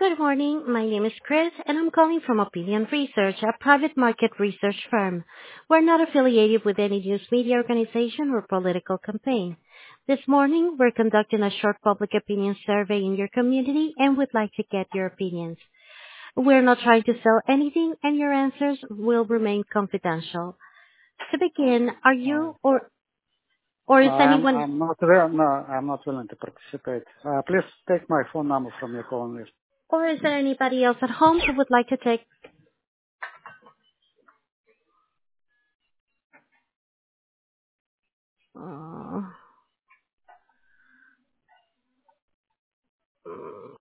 Good morning. My name is Chris, and I'm calling from Opinion Research, a private market research firm. We're not affiliated with any news media organization or political campaign. This morning, we're conducting a short public opinion survey in your community and would like to get your opinions. We're not trying to sell anything, and your answers will remain confidential. To begin, are Uh, you or is anyone I'm not willing to participate. Please take my phone number from your calling list. or is there anybody else at home who would like to take